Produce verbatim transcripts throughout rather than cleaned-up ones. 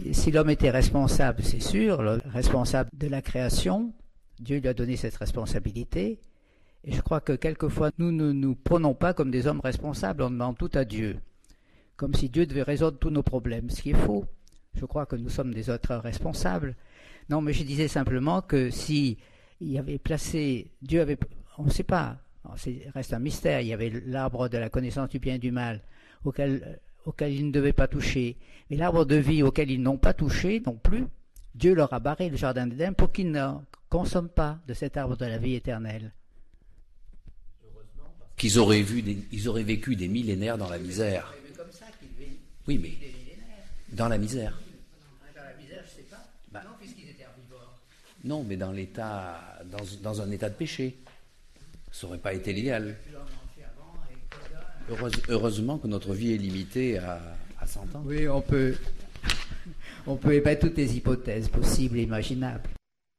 si l'homme était responsable, c'est sûr, le responsable de la création, Dieu lui a donné cette responsabilité. Et je crois que quelquefois, nous ne nous prenons pas comme des hommes responsables, on demande tout à Dieu, comme si Dieu devait résoudre tous nos problèmes, ce qui est faux. Je crois que nous sommes des êtres responsables. Non, mais je disais simplement que si il y avait placé, Dieu avait, on ne sait pas, c'est reste un mystère, il y avait l'arbre de la connaissance du bien et du mal, auquel, auquel ils ne devaient pas toucher, mais l'arbre de vie auquel ils n'ont pas touché non plus, Dieu leur a barré le jardin d'Éden pour qu'ils ne consomment pas de cet arbre de la vie éternelle. Qu'ils auraient, vu des, ils auraient vécu des millénaires dans la misère. Oui, mais dans la misère. Dans la misère, je ne sais pas. Bah, non, puisqu'ils étaient herbivores. Non, mais dans l'état, dans, dans un état de péché. Ça n'aurait pas été l'idéal. Heureuse, heureusement que notre vie est limitée à, à cent ans. Oui, on peut, on peut émettre toutes les hypothèses possibles et imaginables.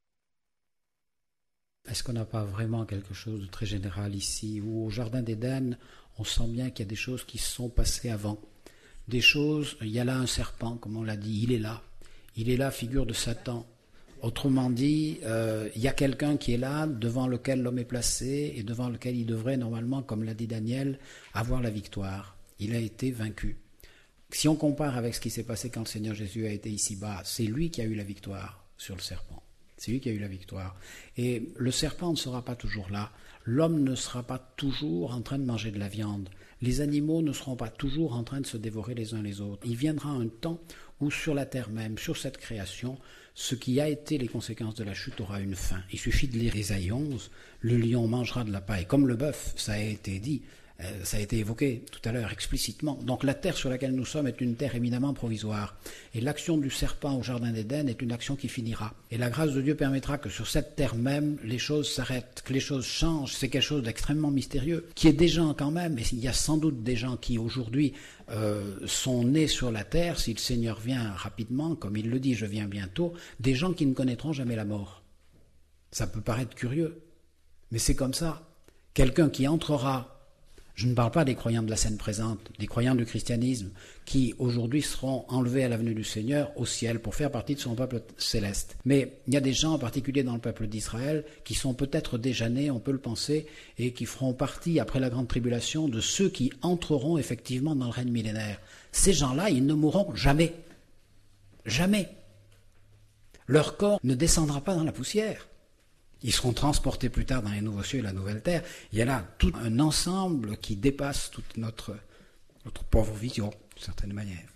Est-ce qu'on n'a pas vraiment quelque chose de très général ici, où au Jardin d'Éden, on sent bien qu'il y a des choses qui se sont passées avant. Des choses, il y a là un serpent, comme on l'a dit, il est là. Il est là, figure de Satan. Autrement dit, euh, il y a quelqu'un qui est là, devant lequel l'homme est placé, et devant lequel il devrait normalement, comme l'a dit Daniel, avoir la victoire. Il a été vaincu. Si on compare avec ce qui s'est passé quand le Seigneur Jésus a été ici-bas, c'est lui qui a eu la victoire sur le serpent. C'est lui qui a eu la victoire. Et le serpent ne sera pas toujours là. L'homme ne sera pas toujours en train de manger de la viande. Les animaux ne seront pas toujours en train de se dévorer les uns les autres. Il viendra un temps où sur la terre même, sur cette création, ce qui a été les conséquences de la chute aura une fin. Il suffit de lire Ésaïe onze, le lion mangera de la paille, comme le bœuf, ça a été dit. Euh, ça a été évoqué tout à l'heure explicitement. Donc la terre sur laquelle nous sommes est une terre éminemment provisoire. Et l'action du serpent au Jardin d'Éden est une action qui finira. Et la grâce de Dieu permettra que sur cette terre même, les choses s'arrêtent, que les choses changent. C'est quelque chose d'extrêmement mystérieux, qui est des gens quand même, et il y a sans doute des gens qui aujourd'hui euh, sont nés sur la terre, si le Seigneur vient rapidement, comme il le dit, je viens bientôt, des gens qui ne connaîtront jamais la mort. Ça peut paraître curieux, mais c'est comme ça. Quelqu'un qui entrera. Je ne parle pas des croyants de la scène présente, des croyants du christianisme, qui aujourd'hui seront enlevés à la venue du Seigneur au ciel pour faire partie de son peuple céleste. Mais il y a des gens, en particulier dans le peuple d'Israël, qui sont peut-être déjà nés, on peut le penser, et qui feront partie, après la grande tribulation, de ceux qui entreront effectivement dans le règne millénaire. Ces gens-là, ils ne mourront jamais. Jamais. Leur corps ne descendra pas dans la poussière. Ils seront transportés plus tard dans les nouveaux cieux et la nouvelle terre. Il y a là tout un ensemble qui dépasse toute notre, notre pauvre vision, d'une certaine manière.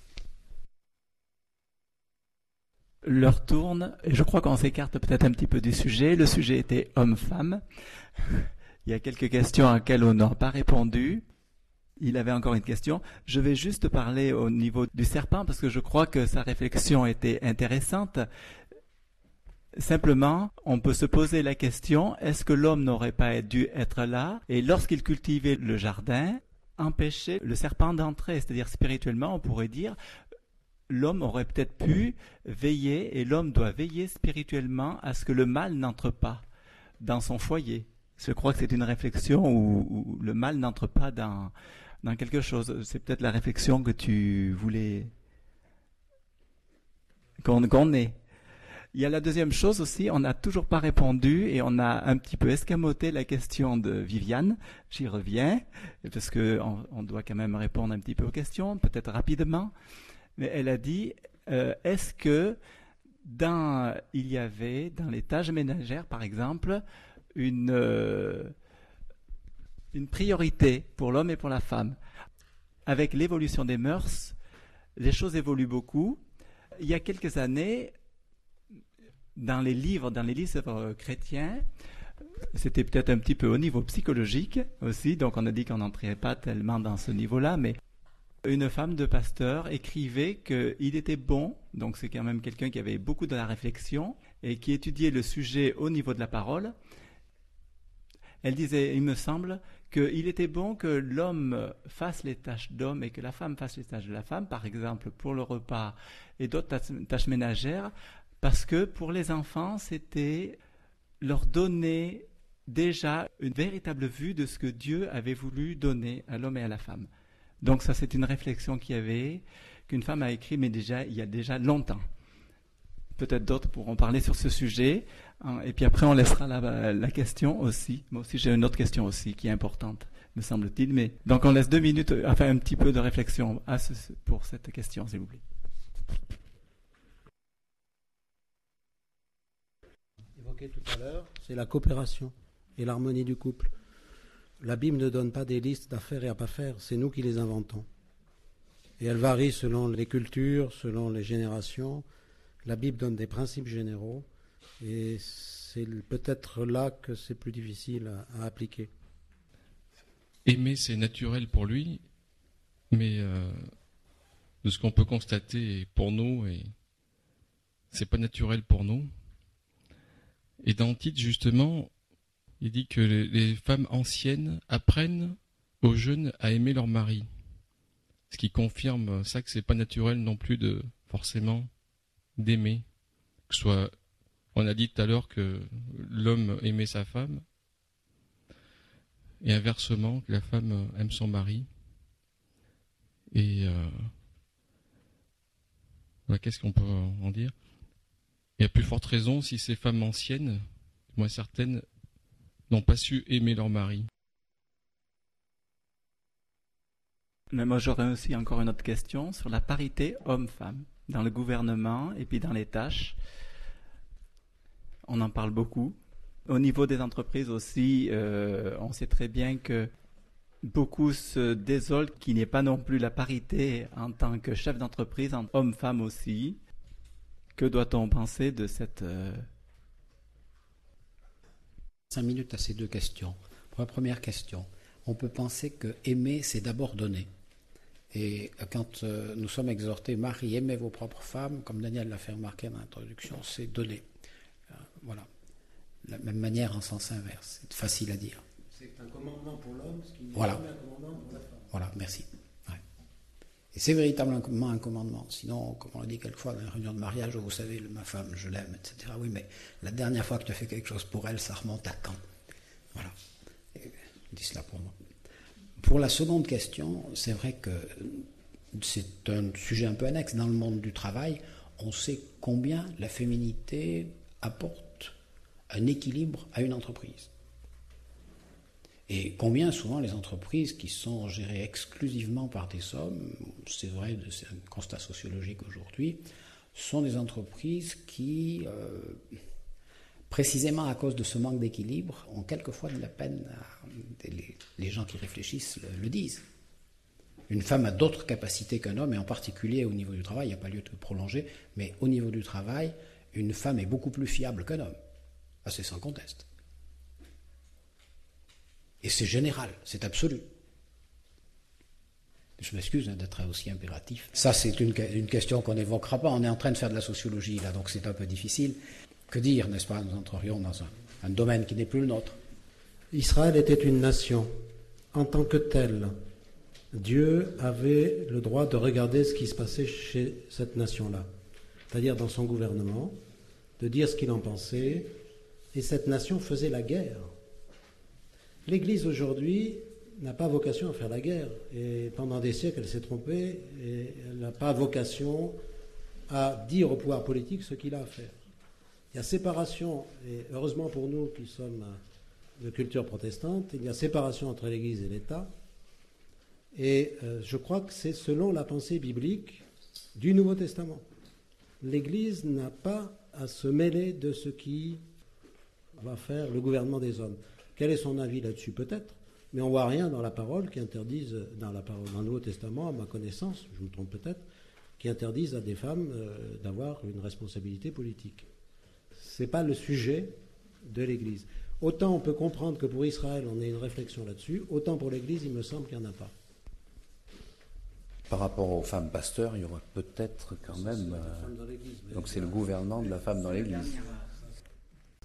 L'heure tourne, et je crois qu'on s'écarte peut-être un petit peu du sujet. Le sujet était homme-femme. Il y a quelques questions auxquelles on n'a pas répondu. Il avait encore une question. Je vais juste parler au niveau du serpent, parce que je crois que sa réflexion était intéressante. Simplement, on peut se poser la question, est-ce que l'homme n'aurait pas dû être là et lorsqu'il cultivait le jardin, empêcher le serpent d'entrer? C'est-à-dire spirituellement, on pourrait dire, l'homme aurait peut-être pu veiller, et l'homme doit veiller spirituellement à ce que le mal n'entre pas dans son foyer. Je crois que c'est une réflexion où, où le mal n'entre pas dans, dans quelque chose. C'est peut-être la réflexion que tu voulais qu'on, qu'on ait. Il y a la deuxième chose aussi, on n'a toujours pas répondu et on a un petit peu escamoté la question de Viviane. J'y reviens, parce qu'on on doit quand même répondre un petit peu aux questions, peut-être rapidement. Mais elle a dit, euh, est-ce que dans, il y avait dans les tâches ménagères, par exemple, une, euh, une priorité pour l'homme et pour la femme? Avec l'évolution des mœurs, les choses évoluent beaucoup. Il y a quelques années, dans les livres, dans les livres chrétiens, c'était peut-être un petit peu au niveau psychologique aussi, donc on a dit qu'on n'entrait pas tellement dans ce niveau-là, mais une femme de pasteur écrivait qu'il était bon, donc c'est quand même quelqu'un qui avait beaucoup de la réflexion et qui étudiait le sujet au niveau de la parole. Elle disait, il me semble, qu'il était bon que l'homme fasse les tâches d'homme et que la femme fasse les tâches de la femme, par exemple pour le repas et d'autres tâches ménagères, parce que pour les enfants, c'était leur donner déjà une véritable vue de ce que Dieu avait voulu donner à l'homme et à la femme. Donc ça, c'est une réflexion qu'il y avait, qu'une femme a écrit, mais déjà il y a déjà longtemps. peut-être d'autres pourront parler sur ce sujet. Et puis après, on laissera la, la question aussi. Moi aussi, j'ai une autre question aussi qui est importante, me semble-t-il. Mais donc, on laisse deux minutes, enfin un petit peu de réflexion à ce, pour cette question, s'il vous plaît. Évoqué tout à l'heure, c'est la coopération et l'harmonie du couple. La Bible ne donne pas des listes d'affaires et à pas faire, c'est nous qui les inventons. Et elle varie selon les cultures, selon les générations. La Bible donne des principes généraux et c'est peut-être là que c'est plus difficile à, à appliquer. Aimer, c'est naturel pour lui, mais euh, de ce qu'on peut constater pour nous, et c'est pas naturel pour nous. Et dans le titre, justement, il dit que les, les femmes anciennes apprennent aux jeunes à aimer leur mari. Ce qui confirme ça, que c'est pas naturel non plus de forcément d'aimer. Que ce soit, on a dit tout à l'heure que l'homme aimait sa femme, et inversement, que la femme aime son mari. Et euh, voilà, qu'est-ce qu'on peut en dire? Et à plus forte raison, si ces femmes anciennes, moins certaines, n'ont pas su aimer leur mari. Mais moi, j'aurais aussi encore une autre question sur la parité homme-femme dans le gouvernement et puis dans les tâches. On en parle beaucoup. Au niveau des entreprises aussi, euh, on sait très bien que beaucoup se désolent qu'il n'y ait pas non plus la parité en tant que chef d'entreprise entre hommes-femmes aussi. Que doit-on penser de cette... Euh... Cinq minutes à ces deux questions. Pour la première question, on peut penser que aimer, c'est d'abord donner. Et quand euh, nous sommes exhortés, Marie, aimez vos propres femmes, comme Daniel l'a fait remarquer dans l'introduction, c'est donner. Euh, voilà. De la même manière en sens inverse. C'est facile à dire. C'est un commandement pour l'homme, ce qui n'est voilà. pas un commandement pour la femme. Voilà, merci. Ouais. Et c'est véritablement un commandement. Sinon, comme on l'a dit quelquefois dans les réunions de mariage, vous savez, ma femme, je l'aime, et cetera. Oui, mais la dernière fois que tu as fait quelque chose pour elle, ça remonte à quand? Voilà. Et, dis cela pour moi. Pour la seconde question, c'est vrai que c'est un sujet un peu annexe. Dans le monde du travail, on sait combien la féminité apporte un équilibre à une entreprise. Et combien souvent les entreprises qui sont gérées exclusivement par des hommes, c'est vrai, c'est un constat sociologique aujourd'hui, sont des entreprises qui, euh, précisément à cause de ce manque d'équilibre, ont quelquefois de la peine, à, les, les gens qui réfléchissent le, le disent. Une femme a d'autres capacités qu'un homme, et en particulier au niveau du travail, il n'y a pas lieu de prolonger, mais au niveau du travail, une femme est beaucoup plus fiable qu'un homme. Ah, c'est sans conteste. Et c'est général, c'est absolu. Je m'excuse hein, d'être aussi impératif. Ça, c'est une, une question qu'on n'évoquera pas. On est en train de faire de la sociologie, là, donc c'est un peu difficile. Que dire, n'est-ce pas? Nous entrerions dans un, un domaine qui n'est plus le nôtre. Israël était une nation. En tant que telle, Dieu avait le droit de regarder ce qui se passait chez cette nation-là. C'est-à-dire dans son gouvernement, de dire ce qu'il en pensait. Et cette nation faisait la guerre. L'Église aujourd'hui n'a pas vocation à faire la guerre. Et pendant des siècles, elle s'est trompée. Et elle n'a pas vocation à dire au pouvoir politique ce qu'il a à faire. Il y a séparation, et heureusement pour nous qui sommes de culture protestante, il y a séparation entre l'Église et l'État. Et euh, je crois que c'est selon la pensée biblique du Nouveau Testament. L'Église n'a pas à se mêler de ce qui va faire le gouvernement des hommes. Quel est son avis là-dessus? Peut-être, mais on ne voit rien dans la parole qui interdise, dans, la parole, dans le Nouveau Testament, à ma connaissance, je me trompe peut-être, qui interdise à des femmes euh, d'avoir une responsabilité politique. Ce n'est pas le sujet de l'Église. Autant on peut comprendre que pour Israël, on ait une réflexion là-dessus, autant pour l'Église, il me semble qu'il n'y en a pas. Par rapport aux femmes pasteurs, il y aura peut-être quand même... Euh, donc c'est le gouvernement de la femme dans l'Église.